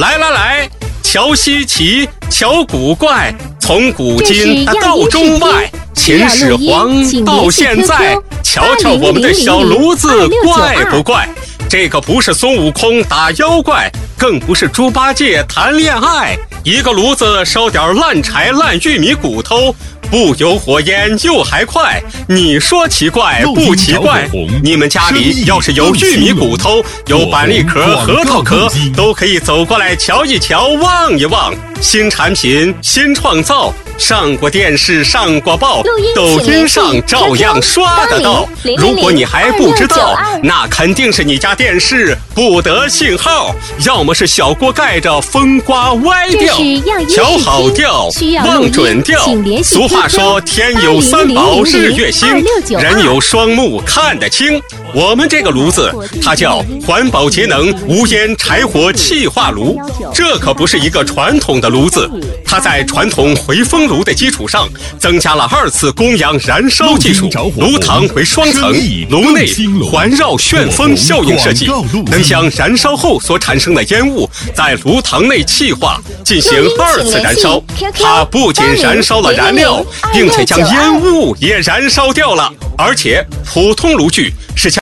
来来来，瞧稀奇，瞧古怪，从古今到中外，秦始皇到现在，瞧瞧我们的小炉子怪不怪？这个不是孙悟空打妖怪，更不是猪八戒谈恋爱，一个炉子烧点烂柴烂玉米骨头，不有火焰又还快，你说奇怪不奇怪？你们家里要是有玉米骨头，有板栗壳、核桃壳，都可以走过来瞧一瞧，望一望。新产品，新创造，上过电视，上过报，抖音上照样刷得到。如果你还不知道，那肯定是你家电视不得信号，要么是小锅盖着风刮歪掉。瞧好调，望准调。俗话说天有三宝日月星，人有双目看得清。我们这个炉子它叫环保节能无烟柴火气化炉，这可不是一个传统的炉子，它在传统回风炉的基础上增加了2次供氧燃烧技术，炉膛为双层，炉内环绕旋风效应设计，能将燃烧后所产生的烟雾在炉膛内气化，进行2次燃烧。它不仅燃烧了燃料，并且将烟雾也燃烧掉了，而且普通炉具是